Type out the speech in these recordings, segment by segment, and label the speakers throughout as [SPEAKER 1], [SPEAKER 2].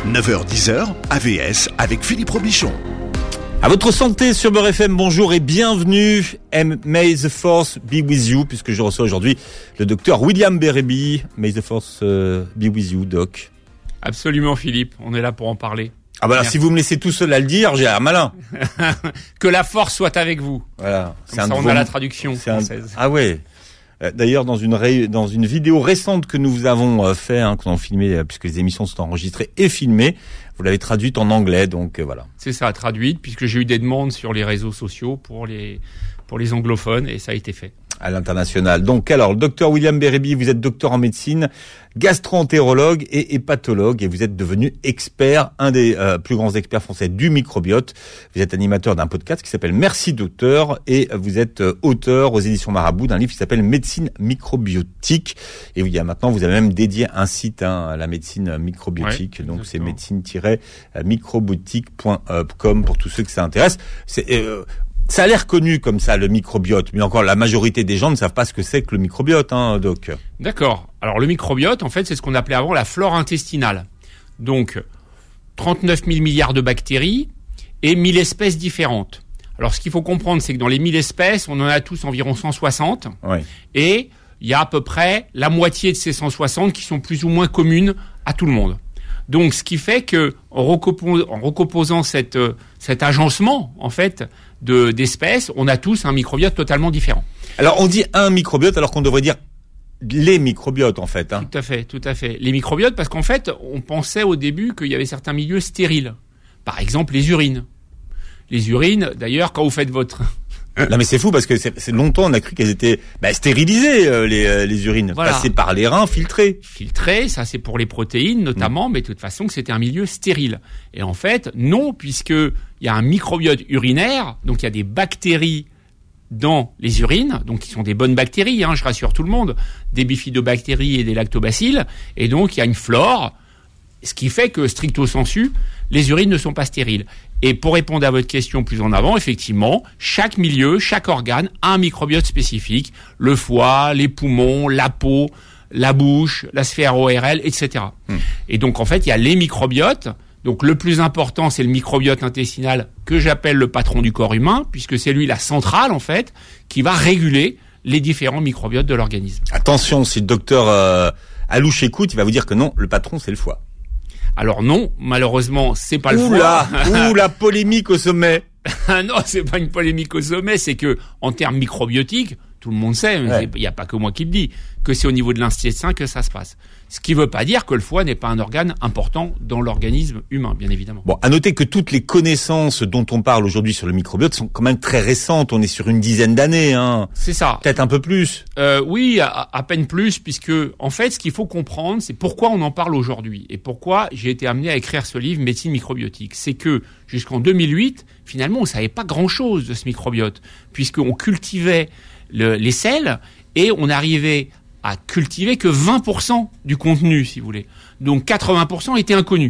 [SPEAKER 1] 9h-10h, AVS avec Philippe Robichon.
[SPEAKER 2] À votre santé sur Beurre FM, bonjour et bienvenue. May the Force be with you, puisque je reçois aujourd'hui le docteur William Bérébi. May the Force be with you, doc.
[SPEAKER 3] Absolument, Philippe, on est là pour en parler.
[SPEAKER 2] Ah bah alors, si vous me laissez tout seul à le dire, j'ai l'air malin.
[SPEAKER 3] Que la force soit avec vous.
[SPEAKER 2] Voilà.
[SPEAKER 3] Comme ça, on a la traduction française.
[SPEAKER 2] Ah ouais. D'ailleurs, dans une vidéo récente que nous vous avons fait, que nous avons filmé, puisque les émissions sont enregistrées et filmées, vous l'avez traduite en anglais, donc voilà.
[SPEAKER 3] C'est ça, traduite, puisque j'ai eu des demandes sur les réseaux sociaux pour les anglophones, et ça a été fait.
[SPEAKER 2] À l'international. Donc, alors, le docteur William Bérébi, vous êtes docteur en médecine, gastro-entérologue et hépatologue, et vous êtes devenu expert, un des plus grands experts français du microbiote. Vous êtes animateur d'un podcast qui s'appelle Merci Docteur, et vous êtes auteur aux éditions Marabout d'un livre qui s'appelle Médecine microbiotique. Et il y a maintenant, vous avez même dédié un site à la médecine microbiotique. Ouais, donc, c'est médecine-microbiotique.com pour tous ceux que ça intéresse. Ça a l'air connu comme ça, le microbiote, mais encore la majorité des gens ne savent pas ce que c'est que le microbiote, doc.
[SPEAKER 3] D'accord. Alors le microbiote, en fait, c'est ce qu'on appelait avant la flore intestinale. Donc 39 000 milliards de bactéries et 1000 espèces différentes. Alors ce qu'il faut comprendre, c'est que dans les 1000 espèces, on en a tous environ 160. Ouais. Et il y a à peu près la moitié de ces 160 qui sont plus ou moins communes à tout le monde. Donc ce qui fait que en recomposant cet agencement, en fait, d'espèces, on a tous un microbiote totalement différent.
[SPEAKER 2] Alors on dit un microbiote alors qu'on devrait dire les microbiotes en fait.
[SPEAKER 3] Tout à fait. Les microbiotes parce qu'en fait, on pensait au début qu'il y avait certains milieux stériles. Par exemple, les urines. Les urines, d'ailleurs, quand vous faites votre...
[SPEAKER 2] Non mais c'est fou parce que c'est longtemps on a cru qu'elles étaient stérilisées les urines, voilà. Passées par les reins, filtrées.
[SPEAKER 3] Filtrées, ça c'est pour les protéines notamment, mais de toute façon que c'était un milieu stérile. Et en fait, non, puisque il y a un microbiote urinaire, donc il y a des bactéries dans les urines, donc qui sont des bonnes bactéries, je rassure tout le monde, des bifidobactéries et des lactobacilles, et donc il y a une flore, ce qui fait que stricto sensu, les urines ne sont pas stériles. Et pour répondre à votre question plus en avant, effectivement, chaque milieu, chaque organe a un microbiote spécifique. Le foie, les poumons, la peau, la bouche, la sphère ORL, etc. Et donc, en fait, il y a les microbiotes. Donc, le plus important, c'est le microbiote intestinal que j'appelle le patron du corps humain, puisque c'est lui la centrale, en fait, qui va réguler les différents microbiotes de l'organisme.
[SPEAKER 2] Attention, si le docteur Alouche écoute, il va vous dire que non, le patron, c'est le foie.
[SPEAKER 3] Alors non, malheureusement, c'est pas le foie.
[SPEAKER 2] La polémique au sommet.
[SPEAKER 3] Non, c'est pas une polémique au sommet, c'est que en termes microbiotiques, tout le monde sait, il n'y a pas que moi qui le dis, que c'est au niveau de l'intestin que ça se passe. Ce qui ne veut pas dire que le foie n'est pas un organe important dans l'organisme humain, bien évidemment.
[SPEAKER 2] Bon, à noter que toutes les connaissances dont on parle aujourd'hui sur le microbiote sont quand même très récentes. On est sur une dizaine d'années,
[SPEAKER 3] C'est ça.
[SPEAKER 2] Peut-être un peu plus.
[SPEAKER 3] Oui, à peine plus, puisque en fait, ce qu'il faut comprendre, c'est pourquoi on en parle aujourd'hui et pourquoi j'ai été amené à écrire ce livre Médecine microbiotique. C'est que jusqu'en 2008, finalement, on savait pas grand-chose de ce microbiote, puisqu'on cultivait les selles et on arrivait à cultiver que 20% du contenu, si vous voulez. Donc 80% étaient inconnus.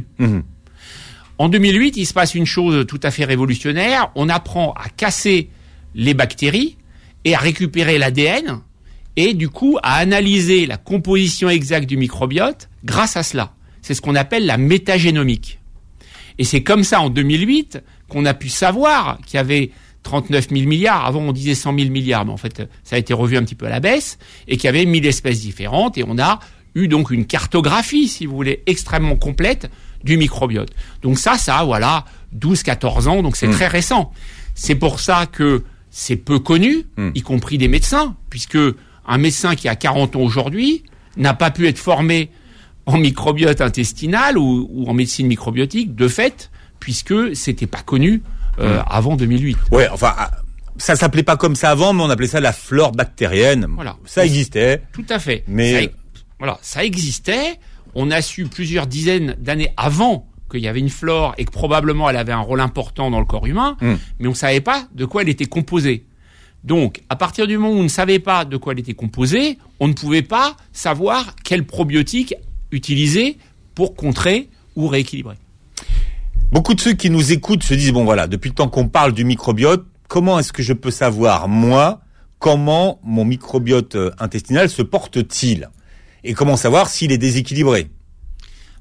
[SPEAKER 3] En 2008, il se passe une chose tout à fait révolutionnaire. On apprend à casser les bactéries et à récupérer l'ADN et du coup à analyser la composition exacte du microbiote grâce à cela. C'est ce qu'on appelle la métagénomique. Et c'est comme ça en 2008 qu'on a pu savoir qu'il y avait 39 000 milliards, avant on disait 100 000 milliards, mais en fait ça a été revu un petit peu à la baisse, et qu'il y avait 1000 espèces différentes, et on a eu donc une cartographie, si vous voulez, extrêmement complète du microbiote. Donc ça a 12-14 ans, donc c'est très récent. C'est pour ça que c'est peu connu, y compris des médecins, puisque un médecin qui a 40 ans aujourd'hui n'a pas pu être formé en microbiote intestinal ou en médecine microbiotique, de fait, puisque c'était pas connu avant 2008.
[SPEAKER 2] Ouais, enfin, ça s'appelait pas comme ça avant, mais on appelait ça la flore bactérienne. Voilà. Ça existait.
[SPEAKER 3] Tout à fait.
[SPEAKER 2] Mais
[SPEAKER 3] ça existait. On a su plusieurs dizaines d'années avant qu'il y avait une flore et que probablement elle avait un rôle important dans le corps humain, mais on savait pas de quoi elle était composée. Donc, à partir du moment où on ne savait pas de quoi elle était composée, on ne pouvait pas savoir quel probiotique utiliser pour contrer ou rééquilibrer.
[SPEAKER 2] Beaucoup de ceux qui nous écoutent se disent, depuis le temps qu'on parle du microbiote, comment est-ce que je peux savoir, moi, comment mon microbiote intestinal se porte-t-il ? Et comment savoir s'il est déséquilibré ?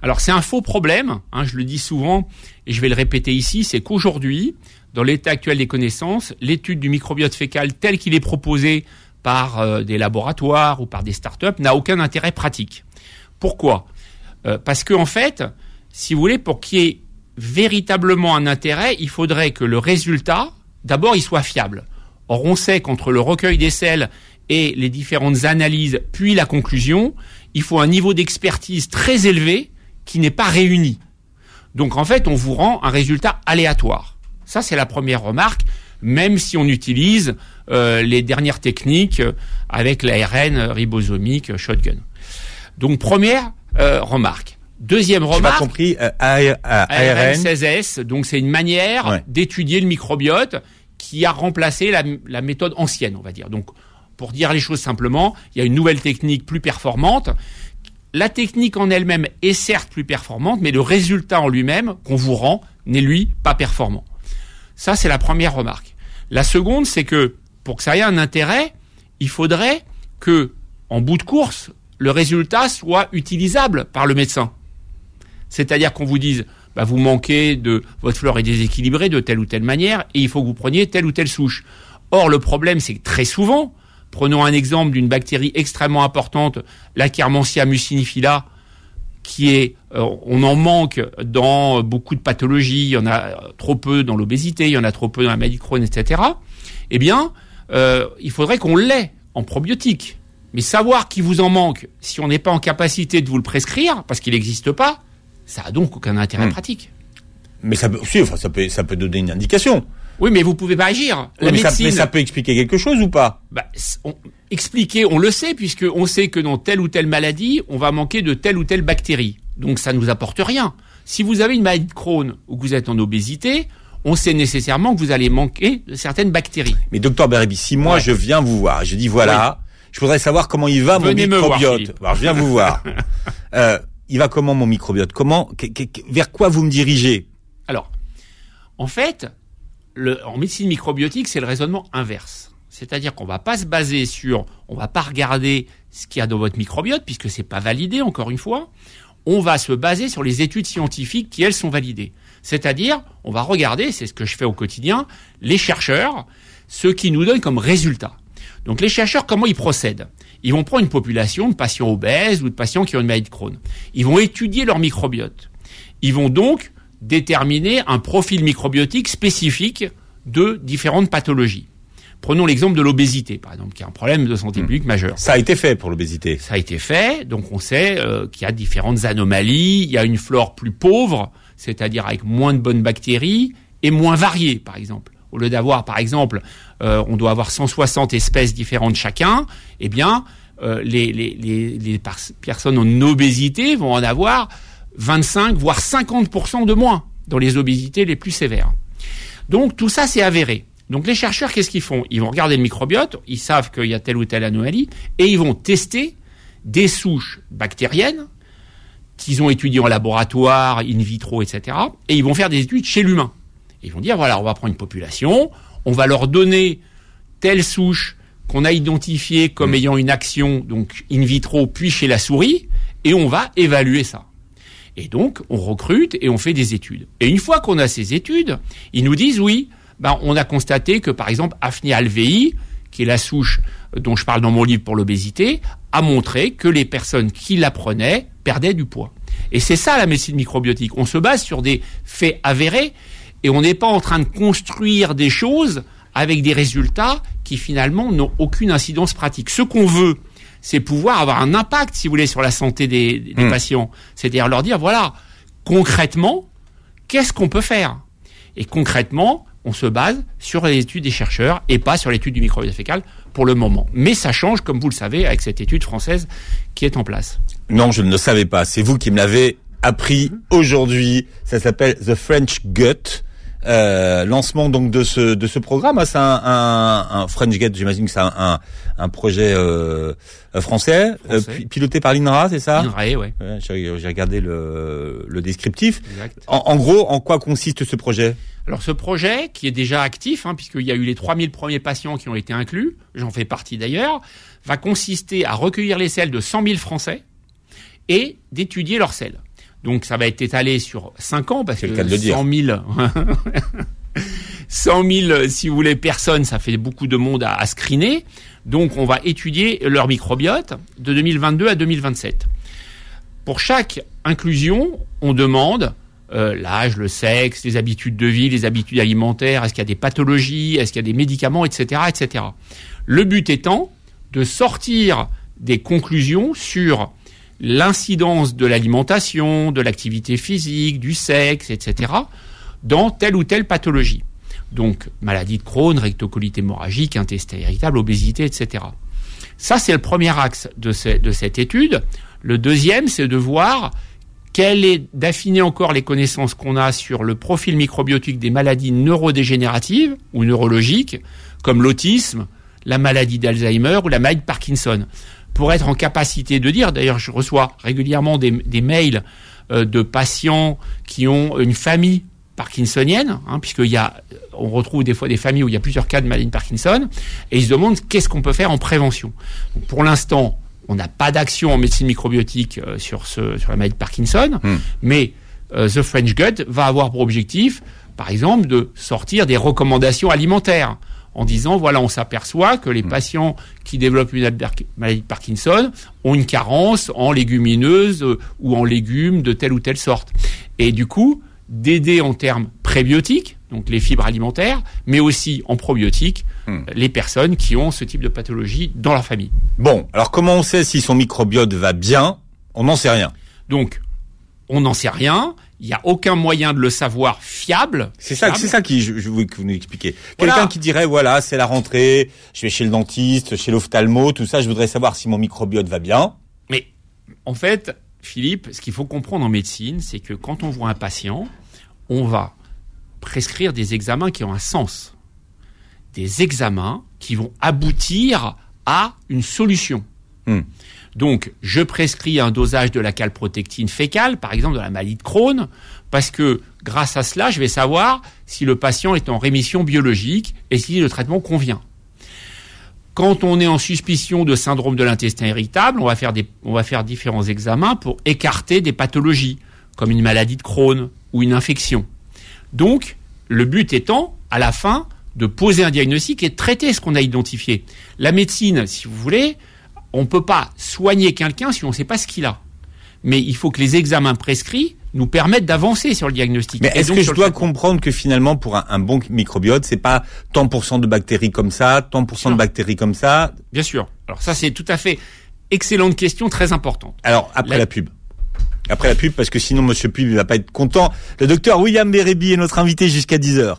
[SPEAKER 3] Alors c'est un faux problème, je le dis souvent et je vais le répéter ici, c'est qu'aujourd'hui, dans l'état actuel des connaissances, l'étude du microbiote fécal tel qu'il est proposé par des laboratoires ou par des startups n'a aucun intérêt pratique. Pourquoi ? Parce que en fait, si vous voulez, pour qu'il y ait véritablement un intérêt, il faudrait que le résultat, d'abord, il soit fiable. Or, on sait qu'entre le recueil des selles et les différentes analyses, puis la conclusion, il faut un niveau d'expertise très élevé qui n'est pas réuni. Donc, en fait, on vous rend un résultat aléatoire. Ça, c'est la première remarque, même si on utilise les dernières techniques avec l'ARN ribosomique shotgun. Donc, première remarque. Deuxième remarque.
[SPEAKER 2] J'ai pas compris. ARN
[SPEAKER 3] 16S. Donc, c'est une manière d'étudier le microbiote qui a remplacé la méthode ancienne, on va dire. Donc, pour dire les choses simplement, il y a une nouvelle technique plus performante. La technique en elle-même est certes plus performante, mais le résultat en lui-même qu'on vous rend n'est lui pas performant. Ça, c'est la première remarque. La seconde, c'est que pour que ça ait un intérêt, il faudrait que, en bout de course, le résultat soit utilisable par le médecin. C'est-à-dire qu'on vous dise, vous manquez votre flore est déséquilibrée de telle ou telle manière et il faut que vous preniez telle ou telle souche. Or, le problème, c'est que très souvent, prenons un exemple d'une bactérie extrêmement importante, l'Akkermansia mucinifila, qui est, on en manque dans beaucoup de pathologies, il y en a trop peu dans l'obésité, il y en a trop peu dans la maladie de Crohn, etc. Eh bien, il faudrait qu'on l'ait en probiotique. Mais savoir qu'il vous en manque, si on n'est pas en capacité de vous le prescrire, parce qu'il n'existe pas, ça a donc aucun intérêt pratique.
[SPEAKER 2] Mais ça peut donner une indication.
[SPEAKER 3] Oui, mais vous pouvez pas agir.
[SPEAKER 2] Mais ça peut expliquer quelque chose ou pas ?
[SPEAKER 3] Expliquer, on le sait, puisque on sait que dans telle ou telle maladie, on va manquer de telle ou telle bactérie. Donc ça nous apporte rien. Si vous avez une maladie de Crohn ou que vous êtes en obésité, on sait nécessairement que vous allez manquer de certaines bactéries.
[SPEAKER 2] Mais docteur Bérébi, si moi je viens vous voir, je dis je voudrais savoir comment il va mon microbiote. Alors je viens vous voir. Il va comment mon microbiote ? Vers quoi vous me dirigez ?
[SPEAKER 3] Alors, en fait, en médecine microbiotique, c'est le raisonnement inverse. C'est-à-dire qu'on va pas se baser on va pas regarder ce qu'il y a dans votre microbiote, puisque c'est pas validé, encore une fois. On va se baser sur les études scientifiques qui, elles, sont validées. C'est-à-dire, on va regarder, c'est ce que je fais au quotidien, les chercheurs, ce qui nous donnent comme résultat. Donc les chercheurs, comment ils procèdent ? Ils vont prendre une population de patients obèses ou de patients qui ont une maladie de Crohn. Ils vont étudier leur microbiote. Ils vont donc déterminer un profil microbiotique spécifique de différentes pathologies. Prenons l'exemple de l'obésité, par exemple, qui est un problème de santé publique majeur.
[SPEAKER 2] Ça a été fait pour l'obésité.
[SPEAKER 3] Ça a été fait, donc on sait qu'il y a différentes anomalies, il y a une flore plus pauvre, c'est-à-dire avec moins de bonnes bactéries et moins variées, par exemple. Au lieu d'avoir, par exemple, on doit avoir 160 espèces différentes chacun, eh bien, les personnes en obésité vont en avoir 25, voire 50% de moins dans les obésités les plus sévères. Donc, tout ça, c'est avéré. Donc, les chercheurs, qu'est-ce qu'ils font ? Ils vont regarder le microbiote, ils savent qu'il y a telle ou telle anomalie, et ils vont tester des souches bactériennes qu'ils ont étudiées en laboratoire, in vitro, etc., et ils vont faire des études chez l'humain. Ils vont dire, voilà, on va prendre une population, on va leur donner telle souche qu'on a identifiée comme ayant une action, donc in vitro, puis chez la souris, et on va évaluer ça. Et donc, on recrute et on fait des études. Et une fois qu'on a ces études, ils nous disent, oui, on a constaté que, par exemple, Hafnia alvei, qui est la souche dont je parle dans mon livre pour l'obésité, a montré que les personnes qui la prenaient perdaient du poids. Et c'est ça la médecine microbiotique. On se base sur des faits avérés, et on n'est pas en train de construire des choses avec des résultats qui finalement n'ont aucune incidence pratique. Ce qu'on veut, c'est pouvoir avoir un impact, si vous voulez, sur la santé des patients. C'est-à-dire leur dire, voilà, concrètement, qu'est-ce qu'on peut faire ? Et concrètement, on se base sur les études des chercheurs et pas sur l'étude du microbiote fécal pour le moment. Mais ça change, comme vous le savez, avec cette étude française qui est en place. Non, je ne le savais pas. C'est vous qui me l'avez appris aujourd'hui. Ça s'appelle The French Gut. Lancement donc de ce programme, c'est un French Gut, j'imagine que c'est un projet français. Piloté par l'INRA, c'est ça? INRAE, ouais.
[SPEAKER 2] J'ai regardé le descriptif.
[SPEAKER 3] Exact.
[SPEAKER 2] En gros, en quoi consiste ce projet?
[SPEAKER 3] Alors ce projet, qui est déjà actif, puisqu'il y a eu les 3000 premiers patients qui ont été inclus, j'en fais partie d'ailleurs, va consister à recueillir les selles de 100 000 Français et d'étudier leurs selles. Donc ça va être étalé sur 5 ans parce
[SPEAKER 2] c'est
[SPEAKER 3] que
[SPEAKER 2] le cas de le dire.
[SPEAKER 3] 100 000, si vous voulez, personnes, ça fait beaucoup de monde à screener. Donc on va étudier leur microbiote de 2022 à 2027. Pour chaque inclusion, on demande l'âge, le sexe, les habitudes de vie, les habitudes alimentaires, est-ce qu'il y a des pathologies, est-ce qu'il y a des médicaments, etc., etc. Le but étant de sortir des conclusions sur l'incidence de l'alimentation, de l'activité physique, du sexe, etc., dans telle ou telle pathologie. Donc, maladie de Crohn, rectocolite hémorragique, intestin irritable, obésité, etc. Ça, c'est le premier axe de cette étude. Le deuxième, c'est de voir d'affiner encore les connaissances qu'on a sur le profil microbiotique des maladies neurodégénératives ou neurologiques, comme l'autisme, la maladie d'Alzheimer ou la maladie de Parkinson, pour être en capacité de dire, d'ailleurs je reçois régulièrement des mails de patients qui ont une famille parkinsonienne, on retrouve des fois des familles où il y a plusieurs cas de maladie de Parkinson, et ils se demandent qu'est-ce qu'on peut faire en prévention. Donc, pour l'instant, on n'a pas d'action en médecine microbiotique sur la maladie de Parkinson, mais The French Gut va avoir pour objectif, par exemple, de sortir des recommandations alimentaires en disant, voilà, on s'aperçoit que les patients qui développent une maladie de Parkinson ont une carence en légumineuses ou en légumes de telle ou telle sorte. Et du coup, d'aider en termes prébiotiques, donc les fibres alimentaires, mais aussi en probiotiques, les personnes qui ont ce type de pathologie dans leur famille.
[SPEAKER 2] Bon, alors comment on sait si son microbiote va bien? On n'en sait rien.
[SPEAKER 3] Donc, on n'en sait rien. Il n'y a aucun moyen de le savoir fiable.
[SPEAKER 2] C'est ça qui je voulais que vous nous expliquiez. Quelqu'un qui dirait, voilà, c'est la rentrée, je vais chez le dentiste, chez l'ophtalmo, tout ça, je voudrais savoir si mon microbiote va bien.
[SPEAKER 3] Mais, en fait, Philippe, ce qu'il faut comprendre en médecine, c'est que quand on voit un patient, on va prescrire des examens qui ont un sens. Des examens qui vont aboutir à une solution. Donc, je prescris un dosage de la calprotectine fécale, par exemple de la maladie de Crohn, parce que grâce à cela, je vais savoir si le patient est en rémission biologique et si le traitement convient. Quand on est en suspicion de syndrome de l'intestin irritable, on va faire différents examens pour écarter des pathologies, comme une maladie de Crohn ou une infection. Donc, le but étant, à la fin, de poser un diagnostic et de traiter ce qu'on a identifié. La médecine, si vous voulez, on ne peut pas soigner quelqu'un si on ne sait pas ce qu'il a. Mais il faut que les examens prescrits nous permettent d'avancer sur le diagnostic.
[SPEAKER 2] Mais est-ce que je dois comprendre que finalement, pour un bon microbiote, c'est pas tant % de bactéries comme ça, tant % de bactéries comme ça?
[SPEAKER 3] Bien sûr. Alors ça, c'est tout à fait excellente question, très importante.
[SPEAKER 2] Alors, après la pub, parce que sinon, Monsieur Pub, il va pas être content. Le docteur William Bérébi est notre invité jusqu'à 10h.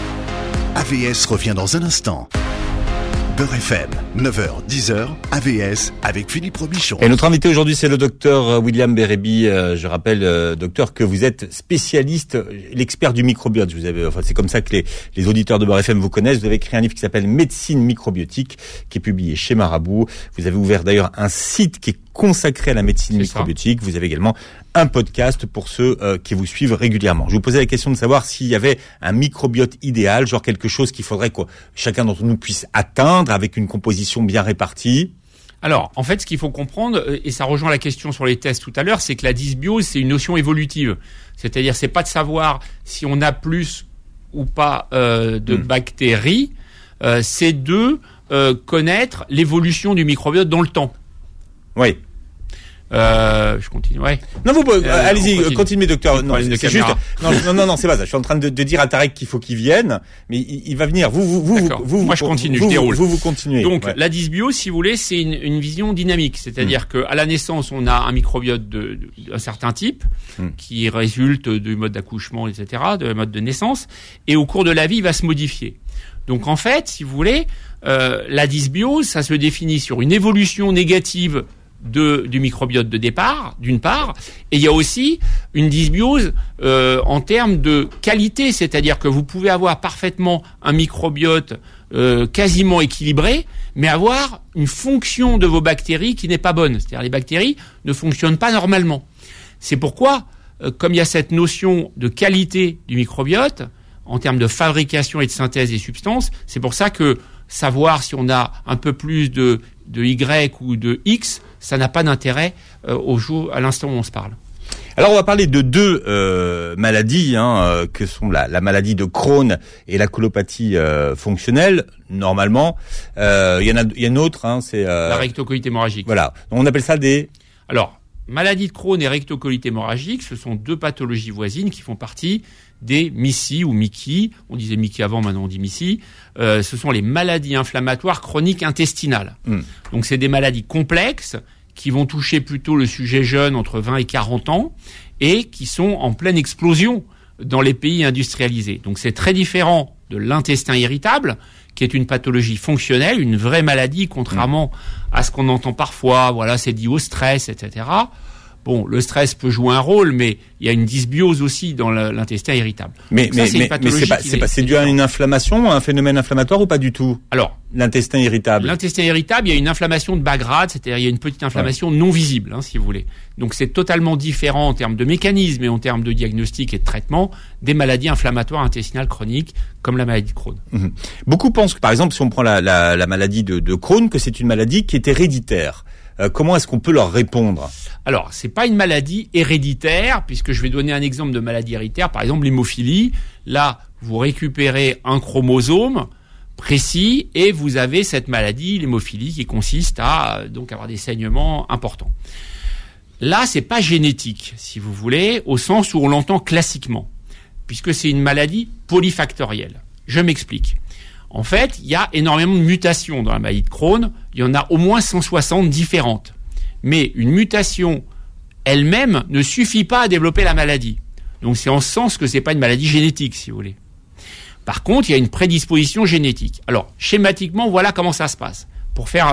[SPEAKER 1] AVS revient dans un instant. Beurre FM, 9h, 10h, AVS avec Philippe Robichon.
[SPEAKER 2] Et notre invité aujourd'hui, c'est le docteur William Bérébi. Je rappelle, docteur, que vous êtes spécialiste, l'expert du microbiote. C'est comme ça que les auditeurs de Beurre FM vous connaissent. Vous avez écrit un livre qui s'appelle Médecine microbiotique, qui est publié chez Marabout. Vous avez ouvert d'ailleurs un site qui est consacré à la médecine microbiotique. Vous avez également un podcast pour ceux qui vous suivent régulièrement. Je vous posais la question de savoir s'il y avait un microbiote idéal, genre quelque chose qu'il faudrait que chacun d'entre nous puisse atteindre avec une composition bien répartie.
[SPEAKER 3] Alors, en fait, ce qu'il faut comprendre, et ça rejoint la question sur les tests tout à l'heure, c'est que la dysbiose, c'est une notion évolutive. C'est-à-dire, c'est pas de savoir si on a plus ou pas de bactéries, c'est de connaître l'évolution du microbiote dans le temps.
[SPEAKER 2] Oui.
[SPEAKER 3] Je continue, ouais.
[SPEAKER 2] Non, vous, allez-y, continuez, docteur. Non,
[SPEAKER 3] c'est juste,
[SPEAKER 2] non, c'est pas ça. Je suis en train de dire à Tarek qu'il faut qu'il vienne, mais il va venir. Moi,
[SPEAKER 3] je continue, je déroule.
[SPEAKER 2] Vous continuez.
[SPEAKER 3] Donc, la dysbiose, si vous voulez, c'est une vision dynamique. C'est-à-dire que à la naissance, on a un microbiote d'un certain type, qui résulte du mode d'accouchement, etc., de mode de naissance, et au cours de la vie, il va se modifier. Donc, en fait, si vous voulez, la dysbiose, ça se définit sur une évolution négative du microbiote de départ, d'une part, et il y a aussi une dysbiose en termes de qualité, c'est-à-dire que vous pouvez avoir parfaitement un microbiote quasiment équilibré, mais avoir une fonction de vos bactéries qui n'est pas bonne, c'est-à-dire les bactéries ne fonctionnent pas normalement. C'est pourquoi, comme il y a cette notion de qualité du microbiote, en termes de fabrication et de synthèse des substances, c'est pour ça que savoir si on a un peu plus de Y ou de X, ça n'a pas d'intérêt à l'instant où on se parle.
[SPEAKER 2] Alors on va parler de deux maladies que sont la maladie de Crohn et la colopathie fonctionnelle. Normalement, il y a une autre, c'est
[SPEAKER 3] la rectocolite hémorragique.
[SPEAKER 2] Voilà, on appelle ça des.
[SPEAKER 3] Alors, maladie de Crohn et rectocolite hémorragique, ce sont deux pathologies voisines qui font partie des MICI ou MICI. On disait MICI avant, maintenant on dit MICI. Ce sont les maladies inflammatoires chroniques intestinales. Donc c'est des maladies complexes qui vont toucher plutôt le sujet jeune entre 20 et 40 ans et qui sont en pleine explosion dans les pays industrialisés. Donc c'est très différent de l'intestin irritable, qui est une pathologie fonctionnelle, une vraie maladie, contrairement à ce qu'on entend parfois. Voilà, c'est dit au stress, etc. Bon, le stress peut jouer un rôle, mais il y a une dysbiose aussi dans l'intestin irritable.
[SPEAKER 2] Mais c'est dû à une inflammation, un phénomène inflammatoire ou pas du tout?
[SPEAKER 3] Alors,
[SPEAKER 2] l'intestin irritable.
[SPEAKER 3] L'intestin irritable, il y a une inflammation de bas grade, c'est-à-dire il y a une petite inflammation non visible, si vous voulez. Donc c'est totalement différent en termes de mécanisme et en termes de diagnostic et de traitement des maladies inflammatoires intestinales chroniques comme la maladie de Crohn.
[SPEAKER 2] Beaucoup pensent que, par exemple, si on prend la maladie de Crohn, que c'est une maladie qui est héréditaire. Comment est-ce qu'on peut leur répondre?
[SPEAKER 3] Alors, c'est pas une maladie héréditaire, puisque je vais donner un exemple de maladie héréditaire, par exemple l'hémophilie. Là, vous récupérez un chromosome précis et vous avez cette maladie, l'hémophilie, qui consiste à donc avoir des saignements importants. Là, c'est pas génétique, si vous voulez, au sens où on l'entend classiquement, puisque c'est une maladie polyfactorielle. Je m'explique. En fait, il y a énormément de mutations dans la maladie de Crohn. Il y en a au moins 160 différentes. Mais une mutation elle-même ne suffit pas à développer la maladie. Donc c'est en ce sens que c'est pas une maladie génétique, si vous voulez. Par contre, il y a une prédisposition génétique. Alors, schématiquement, voilà comment ça se passe. Pour faire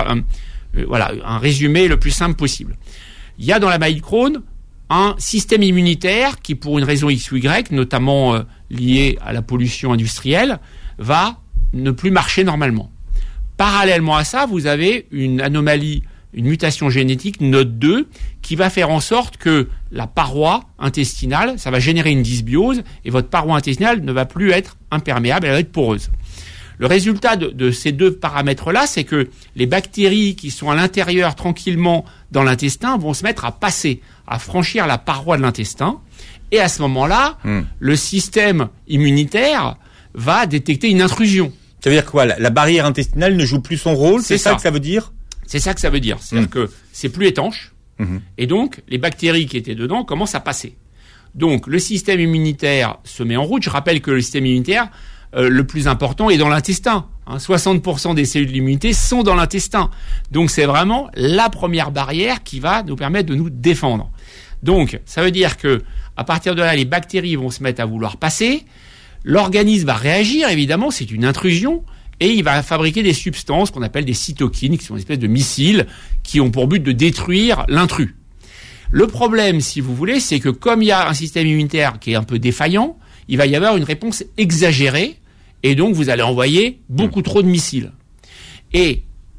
[SPEAKER 3] un résumé le plus simple possible. Il y a dans la maladie de Crohn un système immunitaire qui, pour une raison X ou Y, notamment liée à la pollution industrielle, va ne plus marcher normalement. Parallèlement à ça, vous avez une anomalie, une mutation génétique, NOD2, qui va faire en sorte que la paroi intestinale, ça va générer une dysbiose, et votre paroi intestinale ne va plus être imperméable, elle va être poreuse. Le résultat de ces deux paramètres-là, c'est que les bactéries qui sont à l'intérieur tranquillement dans l'intestin vont se mettre à passer, à franchir la paroi de l'intestin, et à ce moment-là, le système immunitaire va détecter une intrusion.
[SPEAKER 2] Ça veut dire quoi? La barrière intestinale ne joue plus son rôle? C'est ça que ça veut dire?
[SPEAKER 3] C'est ça que ça veut dire. C'est-à-dire que c'est plus étanche. Et donc, les bactéries qui étaient dedans commencent à passer. Donc, le système immunitaire se met en route. Je rappelle que le système immunitaire, le plus important, est dans l'intestin. 60% des cellules de l'immunité sont dans l'intestin. Donc, c'est vraiment la première barrière qui va nous permettre de nous défendre. Donc, ça veut dire que à partir de là, les bactéries vont se mettre à vouloir passer. L'organisme va réagir, évidemment, c'est une intrusion, et il va fabriquer des substances qu'on appelle des cytokines, qui sont une espèce de missiles, qui ont pour but de détruire l'intrus. Le problème, si vous voulez, c'est que comme il y a un système immunitaire qui est un peu défaillant, il va y avoir une réponse exagérée, et donc vous allez envoyer beaucoup trop de missiles. Et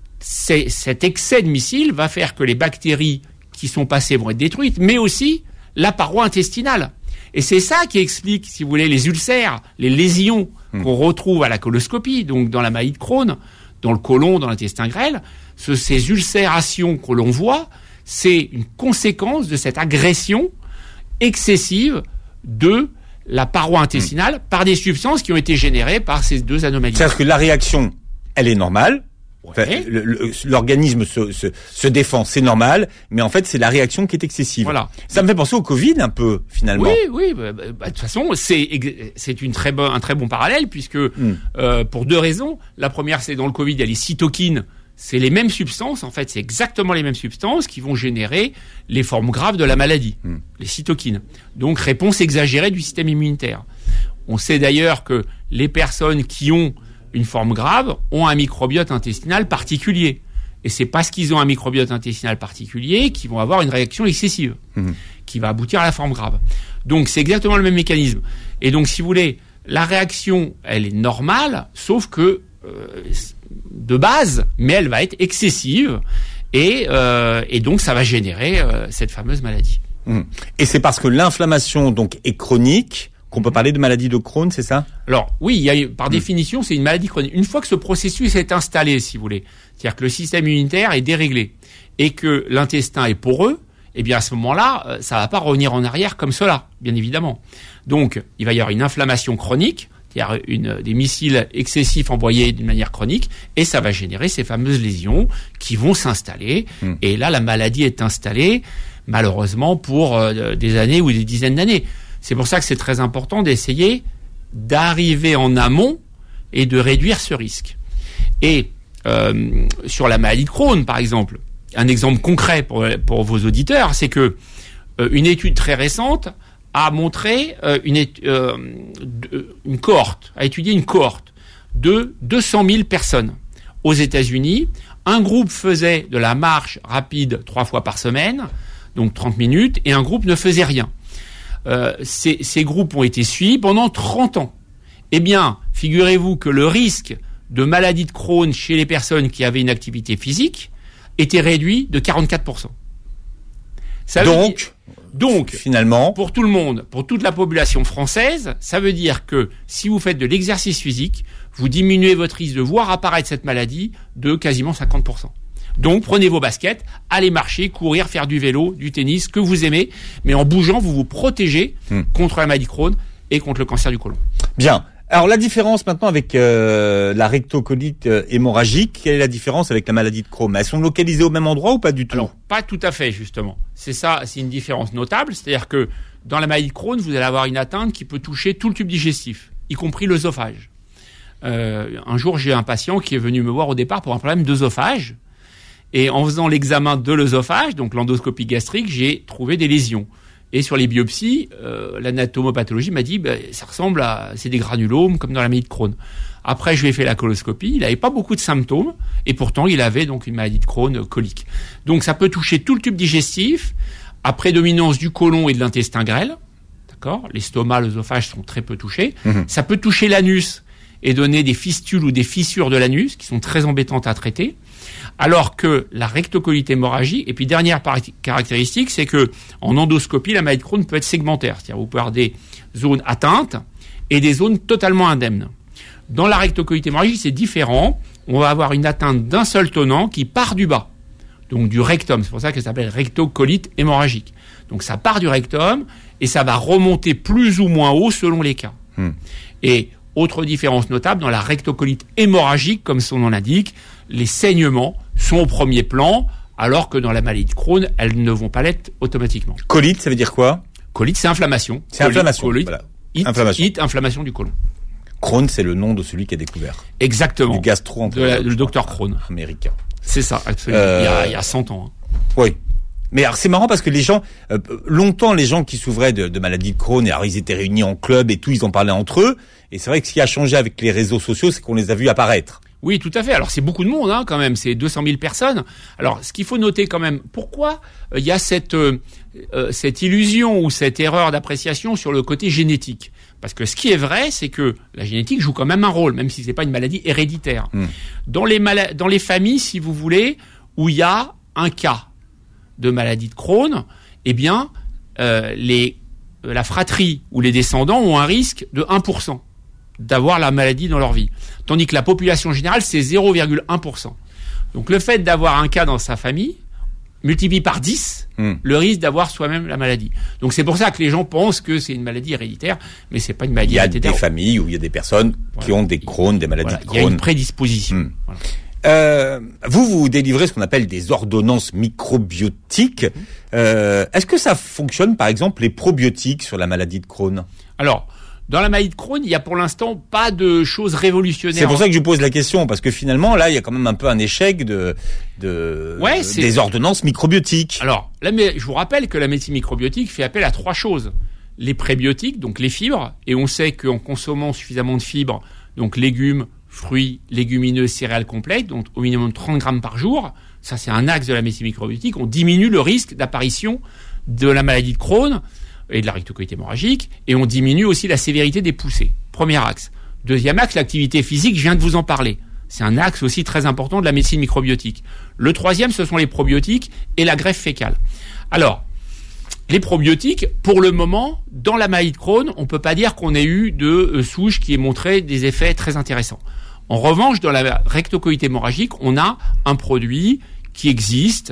[SPEAKER 3] cet excès de missiles va faire que les bactéries qui sont passées vont être détruites, mais aussi la paroi intestinale. Et c'est ça qui explique, si vous voulez, les ulcères, les lésions qu'on retrouve à la coloscopie, donc dans la maladie de Crohn, dans le côlon, dans l'intestin grêle. Ces ulcérations que l'on voit, c'est une conséquence de cette agression excessive de la paroi intestinale par des substances qui ont été générées par ces deux anomalies.
[SPEAKER 2] C'est-à-dire que la réaction, elle est normale. Enfin, l'organisme se défend, c'est normal, mais en fait, c'est la réaction qui est excessive.
[SPEAKER 3] Voilà.
[SPEAKER 2] Ça me fait penser au Covid un peu, finalement.
[SPEAKER 3] Oui. De toute façon, c'est un très bon parallèle, puisque pour deux raisons. La première, c'est dans le Covid, il y a les cytokines. C'est les mêmes substances, en fait, c'est exactement les mêmes substances qui vont générer les formes graves de la maladie, les cytokines. Donc, réponse exagérée du système immunitaire. On sait d'ailleurs que les personnes qui ont une forme grave ont un microbiote intestinal particulier. Et c'est parce qu'ils ont un microbiote intestinal particulier qu'ils vont avoir une réaction excessive, qui va aboutir à la forme grave. Donc c'est exactement le même mécanisme. Et donc si vous voulez, la réaction, elle est normale, sauf que de base, mais elle va être excessive, et donc ça va générer cette fameuse maladie.
[SPEAKER 2] Et c'est parce que l'inflammation donc est chronique qu'on peut parler de maladie de Crohn, c'est ça? Alors,
[SPEAKER 3] oui, par définition, c'est une maladie chronique. Une fois que ce processus est installé, si vous voulez, c'est-à-dire que le système immunitaire est déréglé et que l'intestin est poreux eh bien à ce moment-là, ça va pas revenir en arrière comme cela, bien évidemment. Donc, il va y avoir une inflammation chronique, c'est-à-dire des missiles excessifs envoyés d'une manière chronique, et ça va générer ces fameuses lésions qui vont s'installer. Et là, la maladie est installée, malheureusement, pour des années ou des dizaines d'années. C'est pour ça que c'est très important d'essayer d'arriver en amont et de réduire ce risque. Et sur la maladie de Crohn, par exemple, un exemple concret pour vos auditeurs, c'est que une étude très récente a montré une cohorte, a étudié une cohorte de 200 000 personnes aux États-Unis. Un groupe faisait de la marche rapide 3 fois par semaine, donc 30 minutes, et un groupe ne faisait rien. Ces groupes ont été suivis pendant 30 ans. Eh bien, figurez-vous que le risque de maladie de Crohn chez les personnes qui avaient une activité physique était réduit de 44%. Donc, finalement, pour tout le monde, pour toute la population française, ça veut dire que si vous faites de l'exercice physique, vous diminuez votre risque de voir apparaître cette maladie de quasiment 50%. Donc, prenez vos baskets, allez marcher, courir, faire du vélo, du tennis, que vous aimez, mais en bougeant, vous vous protégez contre la maladie de Crohn et contre le cancer du côlon.
[SPEAKER 2] Bien. Alors, la différence maintenant avec la rectocolite hémorragique, quelle est la différence avec la maladie de Crohn? Elles sont localisées au même endroit ou pas du tout?
[SPEAKER 3] Alors, pas tout à fait, justement. C'est une différence notable. C'est-à-dire que dans la maladie de Crohn, vous allez avoir une atteinte qui peut toucher tout le tube digestif, y compris l'œsophage. Un jour, j'ai un patient qui est venu me voir au départ pour un problème d'œsophage. Et en faisant l'examen de l'œsophage, donc l'endoscopie gastrique, j'ai trouvé des lésions. Et sur les biopsies, l'anatomopathologie m'a dit c'est des granulomes comme dans la maladie de Crohn. Après, je lui ai fait la coloscopie, il n'avait pas beaucoup de symptômes, et pourtant il avait donc une maladie de Crohn colique. Donc ça peut toucher tout le tube digestif, à prédominance du côlon et de l'intestin grêle, d'accord ? L'estomac, l'œsophage sont très peu touchés. Ça peut toucher l'anus et donner des fistules ou des fissures de l'anus qui sont très embêtantes à traiter. Alors que la rectocolite hémorragique, et puis dernière caractéristique, c'est que en endoscopie, la maladie de Crohn peut être segmentaire, c'est-à-dire vous pouvez avoir des zones atteintes et des zones totalement indemnes. Dans la rectocolite hémorragique, c'est différent. On va avoir une atteinte d'un seul tenant qui part du bas, donc du rectum. C'est pour ça qu'elle s'appelle rectocolite hémorragique. Donc ça part du rectum et ça va remonter plus ou moins haut selon les cas. Et autre différence notable, dans la rectocolite hémorragique, comme son nom l'indique, les saignements sont au premier plan, alors que dans la maladie de Crohn, elles ne vont pas l'être automatiquement.
[SPEAKER 2] Colite, ça veut dire quoi?
[SPEAKER 3] Colite, c'est inflammation.
[SPEAKER 2] C'est inflammation.
[SPEAKER 3] Colite,
[SPEAKER 2] voilà.
[SPEAKER 3] Inflammation du côlon.
[SPEAKER 2] Crohn, c'est le nom de celui qui a découvert.
[SPEAKER 3] Docteur
[SPEAKER 2] Du gastro-entérologue.
[SPEAKER 3] Le docteur Crohn.
[SPEAKER 2] Américain.
[SPEAKER 3] C'est ça, absolument. Il y a 100 ans.
[SPEAKER 2] Oui. Mais alors c'est marrant parce que les gens, longtemps les gens qui souffraient de maladie de Crohn, alors ils étaient réunis en club et tout, ils en parlaient entre eux. Et c'est vrai que ce qui a changé avec les réseaux sociaux, c'est qu'on les a vus apparaître.
[SPEAKER 3] Oui, tout à fait. Alors c'est beaucoup de monde, quand même. C'est 200 000 personnes. Alors ce qu'il faut noter quand même, pourquoi il y a cette illusion ou cette erreur d'appréciation sur le côté génétique? Parce que ce qui est vrai, c'est que la génétique joue quand même un rôle, même si c'est pas une maladie héréditaire. Dans les familles, si vous voulez, où il y a un cas de maladie de Crohn, eh bien, la fratrie ou les descendants ont un risque de 1% d'avoir la maladie dans leur vie. Tandis que la population générale, c'est 0,1%. Donc le fait d'avoir un cas dans sa famille multiplie par 10 le risque d'avoir soi-même la maladie. Donc c'est pour ça que les gens pensent que c'est une maladie héréditaire, mais c'est pas une maladie héréditaire.
[SPEAKER 2] Il y a des familles où il y a des personnes qui ont des Crohn, des maladies de Crohn.
[SPEAKER 3] Il y a une prédisposition.
[SPEAKER 2] Vous délivrez ce qu'on appelle des ordonnances microbiotiques. Est-ce que ça fonctionne, par exemple, les probiotiques sur la maladie de Crohn? Alors,
[SPEAKER 3] dans la maladie de Crohn, il y a pour l'instant pas de choses révolutionnaires.
[SPEAKER 2] C'est pour ça que je pose la question, parce que finalement, là, il y a quand même un peu un échec des ordonnances microbiotiques.
[SPEAKER 3] Alors, je vous rappelle que la médecine microbiotique fait appel à 3 choses. Les prébiotiques, donc les fibres, et on sait qu'en consommant suffisamment de fibres, donc légumes, fruits, légumineuses, céréales complètes, donc au minimum 30 grammes par jour, ça c'est un axe de la médecine microbiotique, on diminue le risque d'apparition de la maladie de Crohn et de la rectocolite hémorragique, et on diminue aussi la sévérité des poussées. Premier axe. Deuxième axe, l'activité physique, je viens de vous en parler. C'est un axe aussi très important de la médecine microbiotique. Le troisième, ce sont les probiotiques et la greffe fécale. Alors, les probiotiques, pour le moment, dans la maladie de Crohn, on peut pas dire qu'on ait eu de souche qui ait montré des effets très intéressants. En revanche, dans la rectocolite hémorragique, on a un produit qui existe,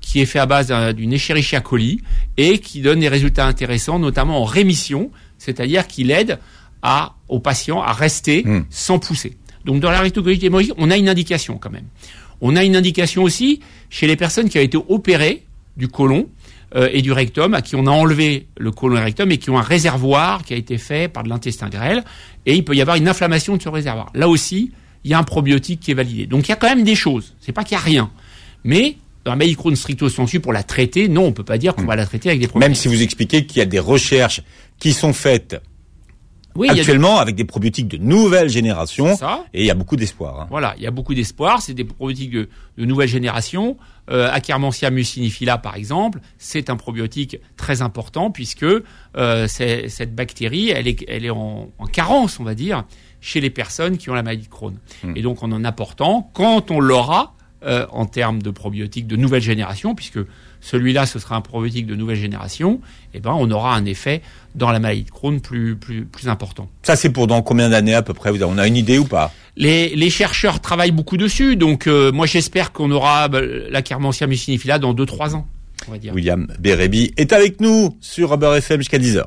[SPEAKER 3] qui est fait à base d'une Escherichia coli et qui donne des résultats intéressants, notamment en rémission, c'est-à-dire qu'il aide aux patients à rester sans pousser. Donc dans la rectoglossite hémorragique, on a une indication quand même. On a une indication aussi chez les personnes qui ont été opérées du côlon et du rectum, à qui on a enlevé le côlon et le rectum et qui ont un réservoir qui a été fait par de l'intestin grêle, et il peut y avoir une inflammation de ce réservoir. Là aussi, il y a un probiotique qui est validé. Donc il y a quand même des choses. C'est pas qu'il y a rien. Mais dans la maladie de Crohn stricto sensu, pour la traiter, non, on peut pas dire qu'on va la traiter avec des probiotiques.
[SPEAKER 2] Même si vous expliquez qu'il y a des recherches qui sont faites actuellement avec des probiotiques de nouvelle génération, et il y a beaucoup d'espoir.
[SPEAKER 3] Voilà, il y a beaucoup d'espoir. C'est des probiotiques de nouvelle génération. Akkermansia mucinifila, par exemple, c'est un probiotique très important puisque cette bactérie, elle est en carence, on va dire, chez les personnes qui ont la maladie de Crohn. Et donc, en apportant, quand on l'aura, en termes de probiotiques de nouvelle génération, puisque celui-là, ce sera un probiotique de nouvelle génération, on aura un effet dans la maladie de Crohn plus important.
[SPEAKER 2] Ça, c'est pour dans combien d'années à peu près? On a une idée ou pas?
[SPEAKER 3] Les chercheurs travaillent beaucoup dessus, donc moi j'espère qu'on aura l'Akkermansia mucinifila dans 2-3 ans, on va dire.
[SPEAKER 2] William Bérébi est avec nous sur Beurre FM jusqu'à 10h.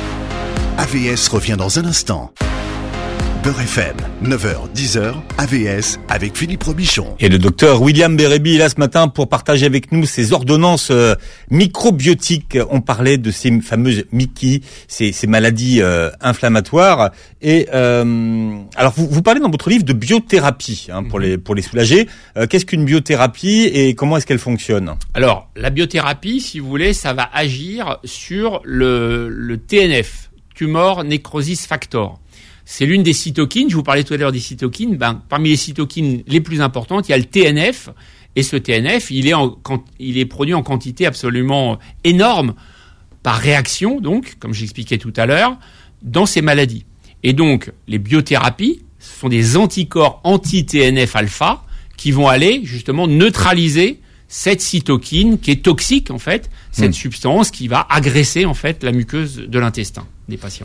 [SPEAKER 1] AVS revient dans un instant. Beurre FM, 9h, 10h, AVS avec Philippe Robichon.
[SPEAKER 2] Et le docteur William Bérébi est là ce matin pour partager avec nous ses ordonnances microbiotiques. On parlait de ces fameuses MICI, ces maladies inflammatoires. Et alors vous parlez dans votre livre de biothérapie pour les soulager. Qu'est-ce qu'une biothérapie et comment est-ce qu'elle fonctionne?
[SPEAKER 3] Alors la biothérapie, si vous voulez, ça va agir sur le TNF, Tumor Necrosis Factor. C'est l'une des cytokines. Je vous parlais tout à l'heure des cytokines. Parmi les cytokines les plus importantes, il y a le TNF. Et ce TNF, il est produit en quantité absolument énorme par réaction, donc, comme j'expliquais tout à l'heure, dans ces maladies. Et donc, les biothérapies, ce sont des anticorps anti-TNF alpha qui vont aller justement neutraliser cette cytokine qui est toxique, en fait, cette substance qui va agresser, en fait, la muqueuse de l'intestin des patients.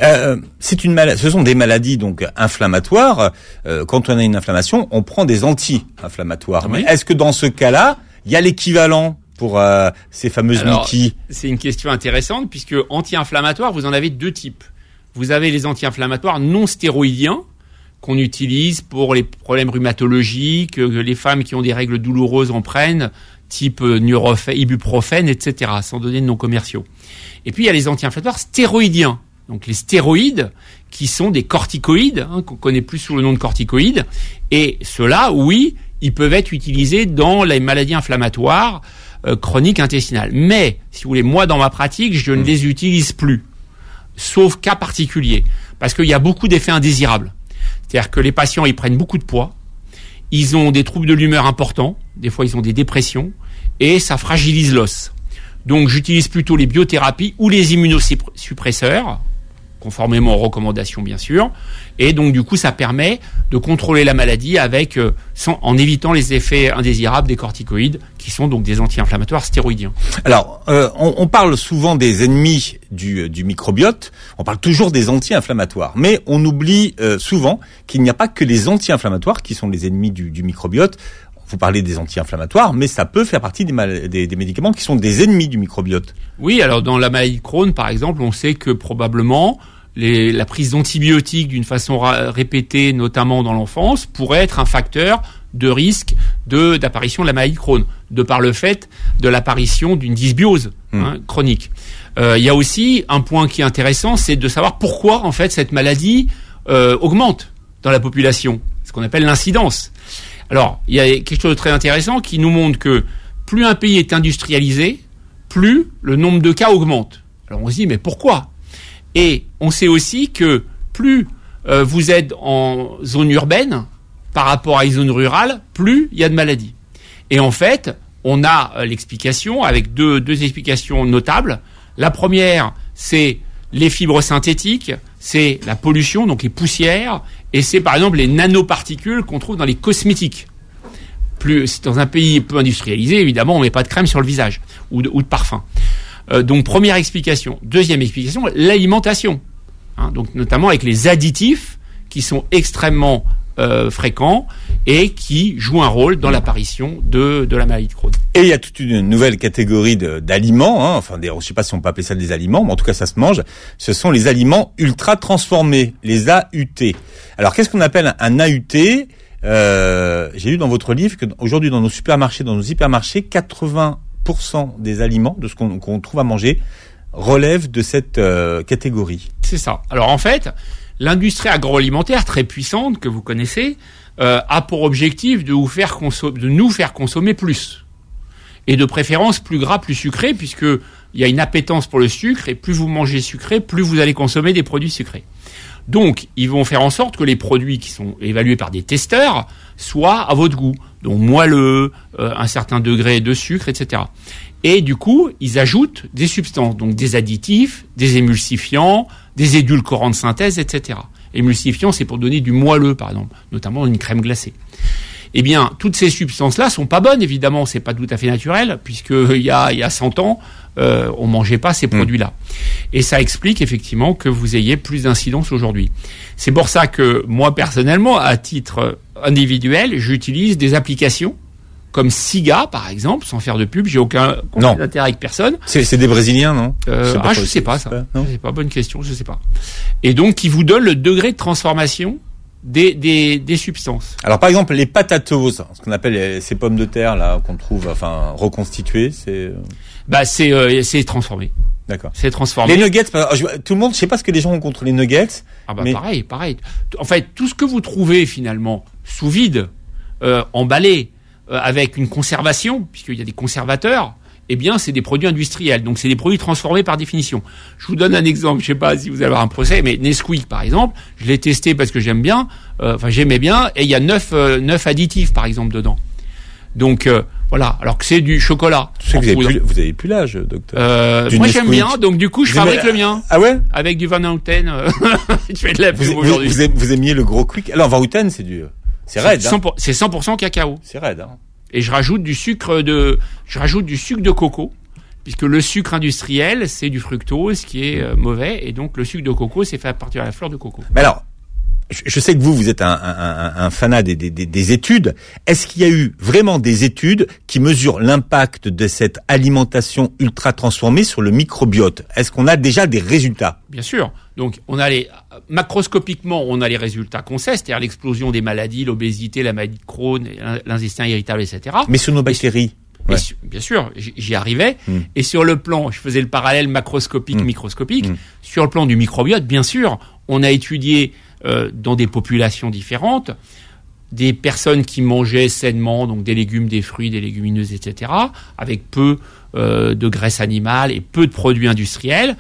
[SPEAKER 2] Ce sont des maladies donc inflammatoires. Quand on a une inflammation, on prend des anti-inflammatoires. Oui. Mais est-ce que dans ce cas-là, il y a l'équivalent pour ces fameuses MICI?
[SPEAKER 3] C'est une question intéressante puisque anti-inflammatoires, vous en avez deux types. Vous avez les anti-inflammatoires non stéroïdiens qu'on utilise pour les problèmes rhumatologiques, que les femmes qui ont des règles douloureuses en prennent, type ibuprofène, etc., sans donner de noms commerciaux. Et puis il y a les anti-inflammatoires stéroïdiens, donc les stéroïdes qui sont des corticoïdes, qu'on connaît plus sous le nom de corticoïdes, et ceux-là, oui, ils peuvent être utilisés dans les maladies inflammatoires chroniques intestinales. Mais, si vous voulez, moi dans ma pratique, je ne les utilise plus, sauf cas particuliers, parce qu'il y a beaucoup d'effets indésirables. C'est-à-dire que les patients, ils prennent beaucoup de poids, ils ont des troubles de l'humeur importants, des fois ils ont des dépressions, et ça fragilise l'os. Donc j'utilise plutôt les biothérapies ou les immunosuppresseurs, conformément aux recommandations bien sûr, et donc du coup ça permet de contrôler la maladie en évitant les effets indésirables des corticoïdes, qui sont donc des anti-inflammatoires stéroïdiens.
[SPEAKER 2] Alors, on parle souvent des ennemis du microbiote, on parle toujours des anti-inflammatoires, mais on oublie souvent qu'il n'y a pas que les anti-inflammatoires qui sont les ennemis du microbiote. Vous parlez des anti-inflammatoires, mais ça peut faire partie des médicaments qui sont des ennemis du microbiote. Oui,
[SPEAKER 3] alors dans la maladie de Crohn, par exemple, on sait que probablement la prise d'antibiotiques d'une façon répétée, notamment dans l'enfance, pourrait être un facteur de risque d'apparition de la maladie de Crohn, de par le fait de l'apparition d'une dysbiose chronique. Il y a aussi un point qui est intéressant, c'est de savoir pourquoi en fait cette maladie augmente dans la population, ce qu'on appelle l'incidence. Alors, il y a quelque chose de très intéressant qui nous montre que plus un pays est industrialisé, plus le nombre de cas augmente. Alors on se dit, mais pourquoi? Et on sait aussi que plus vous êtes en zone urbaine par rapport à une zone rurale, plus il y a de maladies. Et en fait, on a l'explication avec deux explications notables. La première, c'est les fibres synthétiques, c'est la pollution, donc les poussières, et c'est par exemple les nanoparticules qu'on trouve dans les cosmétiques. C'est dans un pays peu industrialisé, évidemment, on met pas de crème sur le visage ou de parfum. Donc première explication. Deuxième explication, l'alimentation. Donc notamment avec les additifs qui sont extrêmement fréquents et qui jouent un rôle dans l'apparition de la maladie de Crohn.
[SPEAKER 2] Et il y a toute une nouvelle catégorie d'aliments, je sais pas si on peut appeler ça des aliments, mais en tout cas ça se mange. Ce sont les aliments ultra transformés, les AUT. Alors qu'est-ce qu'on appelle un AUT ? J'ai lu dans votre livre qu'aujourd'hui dans nos supermarchés, dans nos hypermarchés, 80% des aliments, de ce qu'on trouve à manger, relèvent de cette catégorie.
[SPEAKER 3] C'est ça. Alors en fait, l'industrie agroalimentaire très puissante que vous connaissez a pour objectif de nous faire consommer plus. Et de préférence plus gras, plus sucré, puisque il y a une appétence pour le sucre, et plus vous mangez sucré, plus vous allez consommer des produits sucrés. Donc, ils vont faire en sorte que les produits qui sont évalués par des testeurs soient à votre goût. Donc, moelleux, un certain degré de sucre, etc. Et du coup, ils ajoutent des substances, donc des additifs, des émulsifiants, des édulcorants de synthèse, etc. Émulsifiants, c'est pour donner du moelleux, par exemple, notamment une crème glacée. Eh bien, toutes ces substances-là sont pas bonnes, évidemment, c'est pas tout à fait naturel, puisque il y a 100 ans, on mangeait pas ces produits-là. Et ça explique effectivement que vous ayez plus d'incidence aujourd'hui. C'est pour ça que moi, personnellement, à titre individuel, j'utilise des applications comme Siga, par exemple, sans faire de pub, j'ai aucun conflit d'intérêt avec personne.
[SPEAKER 2] C'est des Brésiliens, non?
[SPEAKER 3] Je sais pas ça. Je sais pas, bonne question, je sais pas. Et donc, qui vous donne le degré de transformation des substances.
[SPEAKER 2] Alors par exemple les patatos, ce qu'on appelle ces pommes de terre là qu'on trouve reconstituées, c'est
[SPEAKER 3] c'est transformé.
[SPEAKER 2] D'accord.
[SPEAKER 3] C'est transformé.
[SPEAKER 2] Les nuggets, tout le monde, je sais pas ce que les gens ont contre les nuggets.
[SPEAKER 3] Mais pareil. En fait, tout ce que vous trouvez finalement sous vide, emballé, avec une conservation, puisqu'il y a des conservateurs, eh bien, c'est des produits industriels. Donc, c'est des produits transformés par définition. Je vous donne un exemple. Je sais pas si vous allez avoir un procès, mais Nesquik, par exemple, je l'ai testé parce que j'aimais bien, et il y a 9 additifs, par exemple, dedans. Donc, voilà. Alors que c'est du chocolat.
[SPEAKER 2] Je sais que vous avez plus l'âge, docteur.
[SPEAKER 3] Moi, j'aime bien. Donc, du coup, je fabrique le mien.
[SPEAKER 2] Ah ouais?
[SPEAKER 3] Avec du Van Houten. Je fais de la pub aujourd'hui.
[SPEAKER 2] Vous aimiez le gros quick? Alors, Van Houten, c'est raide.
[SPEAKER 3] C'est 100% cacao.
[SPEAKER 2] C'est raide, hein.
[SPEAKER 3] Et je rajoute du sucre de coco, puisque le sucre industriel, c'est du fructose qui est mauvais, et donc le sucre de coco, c'est fait à partir de la fleur de coco.
[SPEAKER 2] Mais alors, je sais que vous êtes un fanat des études. Est-ce qu'il y a eu vraiment des études qui mesurent l'impact de cette alimentation ultra transformée sur le microbiote? Est-ce qu'on a déjà des résultats?
[SPEAKER 3] Bien sûr. Donc, macroscopiquement, on a les résultats qu'on sait, c'est-à-dire l'explosion des maladies, l'obésité, la maladie de Crohn, l'intestin irritable, etc.
[SPEAKER 2] Mais sur nos bactéries.
[SPEAKER 3] Bien sûr, j'y arrivais. Et sur le plan, je faisais le parallèle macroscopique, microscopique. Sur le plan du microbiote, bien sûr, on a étudié dans des populations différentes, des personnes qui mangeaient sainement, donc des légumes, des fruits, des légumineuses, etc., avec peu de graisse animale et peu de produits industriels,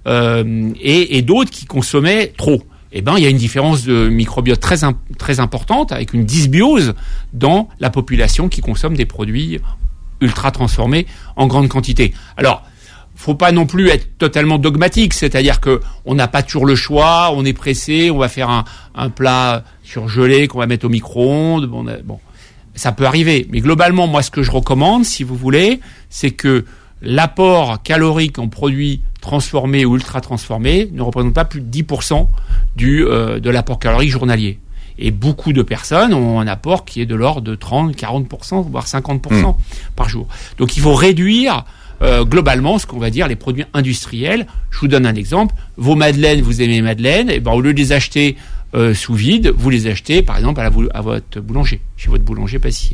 [SPEAKER 3] et d'autres qui consommaient trop. Eh ben, il y a une différence de microbiote très importante, avec une dysbiose dans la population qui consomme des produits ultra transformés en grande quantité. Alors, faut pas non plus être totalement dogmatique, c'est-à-dire que on n'a pas toujours le choix, on est pressé, on va faire un plat surgelé qu'on va mettre au micro-ondes, bon, ça peut arriver. Mais globalement, moi, ce que je recommande, si vous voulez, c'est que l'apport calorique en produits transformés ou ultra transformés ne représente pas plus de 10% de l'apport calorique journalier. Et beaucoup de personnes ont un apport qui est de l'ordre de 30, 40%, voire 50% par jour. Donc il faut réduire globalement ce qu'on va dire les produits industriels. Je vous donne un exemple. Vos madeleines, vous aimez les madeleines, et ben au lieu de les acheter sous vide, vous les achetez par exemple à votre boulanger, chez votre boulanger pâtissier.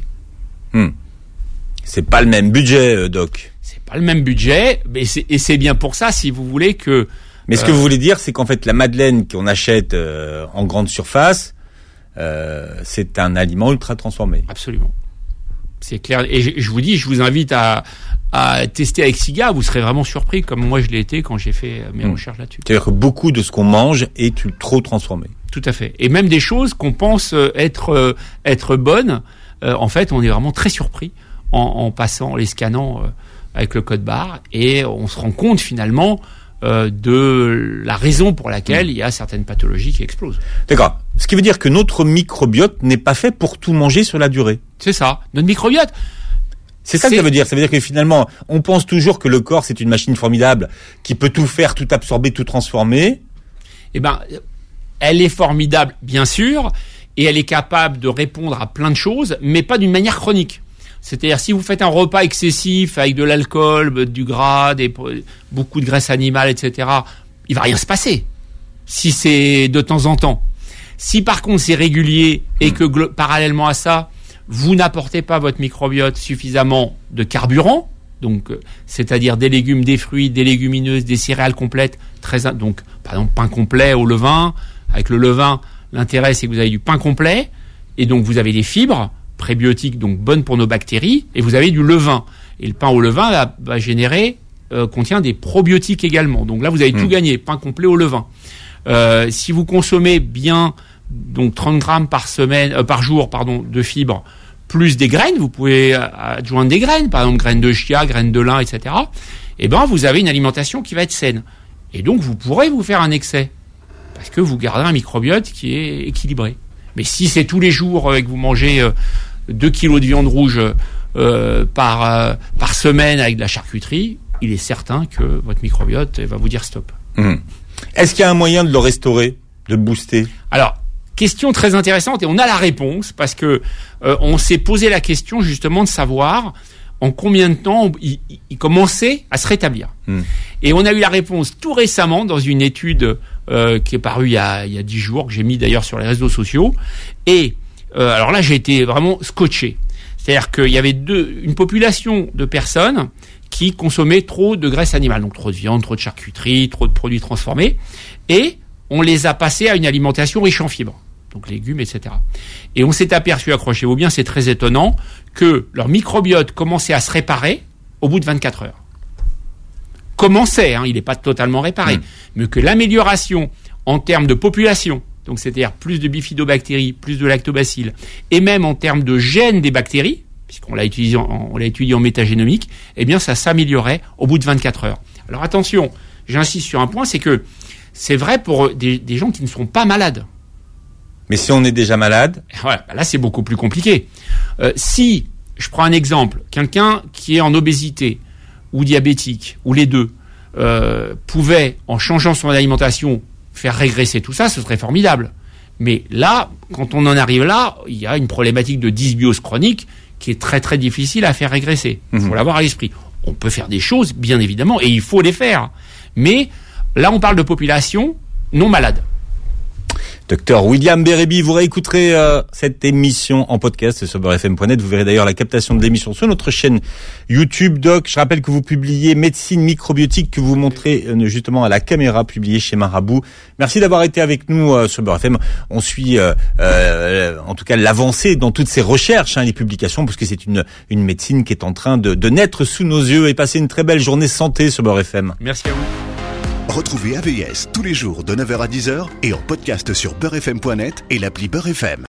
[SPEAKER 2] C'est pas le même budget, Doc.
[SPEAKER 3] C'est pas le même budget, mais c'est bien pour ça, si vous voulez que...
[SPEAKER 2] Mais ce que vous voulez dire, c'est qu'en fait, la madeleine qu'on achète en grande surface, c'est un aliment ultra transformé.
[SPEAKER 3] Absolument. C'est clair. Et je vous dis, je vous invite à tester avec Siga. Vous serez vraiment surpris, comme moi je l'ai été quand j'ai fait mes recherches là-dessus.
[SPEAKER 2] C'est-à-dire que beaucoup de ce qu'on mange est trop transformé.
[SPEAKER 3] Tout à fait. Et même des choses qu'on pense être bonnes, en fait, on est vraiment très surpris en passant, les scannant avec le code barre, et on se rend compte finalement de la raison pour laquelle il y a certaines pathologies qui explosent.
[SPEAKER 2] D'accord. Ce qui veut dire que notre microbiote n'est pas fait pour tout manger sur la durée.
[SPEAKER 3] C'est ça. Notre microbiote...
[SPEAKER 2] C'est ça que ça veut dire. Ça veut dire que finalement, on pense toujours que le corps, c'est une machine formidable qui peut tout faire, tout absorber, tout transformer.
[SPEAKER 3] Eh ben, elle est formidable, bien sûr. et elle est capable de répondre à plein de choses, mais pas d'une manière chronique. C'est-à-dire, si vous faites un repas excessif avec de l'alcool, du gras, beaucoup de graisse animale, etc., il va rien se passer. Si c'est de temps en temps. Si par contre c'est régulier et que parallèlement à ça, vous n'apportez pas à votre microbiote suffisamment de carburant, donc c'est-à-dire des légumes, des fruits, des légumineuses, des céréales complètes, donc par exemple pain complet au levain. Avec le levain, l'intérêt c'est que vous avez du pain complet et donc vous avez des fibres prébiotiques donc bonnes pour nos bactéries et vous avez du levain. Et le pain au levain va générer contient des probiotiques également. Donc là vous avez tout gagné, pain complet au levain. Si vous consommez bien donc 30 grammes par jour de fibres plus des graines, vous pouvez adjoindre des graines, par exemple graines de chia, graines de lin, etc. Et ben vous avez une alimentation qui va être saine. Et donc vous pourrez vous faire un excès parce que vous gardez un microbiote qui est équilibré. Mais si c'est tous les jours et que vous mangez 2 kilos de viande rouge par semaine avec de la charcuterie, il est certain que votre microbiote va vous dire stop.
[SPEAKER 2] Est-ce qu'il y a un moyen de le restaurer, de le booster ?
[SPEAKER 3] Alors, question très intéressante et on a la réponse parce que on s'est posé la question justement de savoir en combien de temps il commençait à se rétablir. Et on a eu la réponse tout récemment dans une étude qui est parue il y a 10 jours, que j'ai mis d'ailleurs sur les réseaux sociaux. Et alors là, j'ai été vraiment scotché. C'est-à-dire qu'il y avait une population de personnes qui consommaient trop de graisse animale, donc trop de viande, trop de charcuterie, trop de produits transformés, et on les a passés à une alimentation riche en fibres, donc légumes, etc. Et on s'est aperçu, accrochez-vous bien, c'est très étonnant, que leur microbiote commençait à se réparer au bout de 24 heures. Commençait, il n'est pas totalement réparé, mais que l'amélioration en termes de population, donc c'est-à-dire plus de bifidobactéries, plus de lactobacilles, et même en termes de gènes des bactéries, puisqu'on l'a étudié en métagénomique, eh bien ça s'améliorait au bout de 24 heures. Alors attention, j'insiste sur un point, c'est que c'est vrai pour des gens qui ne sont pas malades.
[SPEAKER 2] Mais si on est déjà malade,
[SPEAKER 3] là c'est beaucoup plus compliqué. Si, je prends un exemple, quelqu'un qui est en obésité ou diabétique, ou les deux, pouvait, en changeant son alimentation, faire régresser tout ça, ce serait formidable. Mais là, quand on en arrive là, il y a une problématique de dysbiose chronique qui est très très difficile à faire régresser. Il faut l'avoir à l'esprit. On peut faire des choses, bien évidemment, et il faut les faire. Mais là, on parle de population non malade.
[SPEAKER 2] Docteur William Bérébi, vous réécouterez cette émission en podcast sur beurrefm.net. Vous verrez d'ailleurs la captation de l'émission sur notre chaîne YouTube. Doc, je rappelle que vous publiez Médecine microbiotique, que vous montrez justement à la caméra, publié chez Marabout. Merci d'avoir été avec nous sur Beurre FM. On suit en tout cas l'avancée dans toutes ces recherches, les publications, parce que c'est une médecine qui est en train de naître sous nos yeux. Et passez une très belle journée santé sur Beurre FM.
[SPEAKER 3] Merci à vous.
[SPEAKER 1] Retrouvez AVS tous les jours de 9h à 10h et en podcast sur beurrefm.net et l'appli Beurre FM.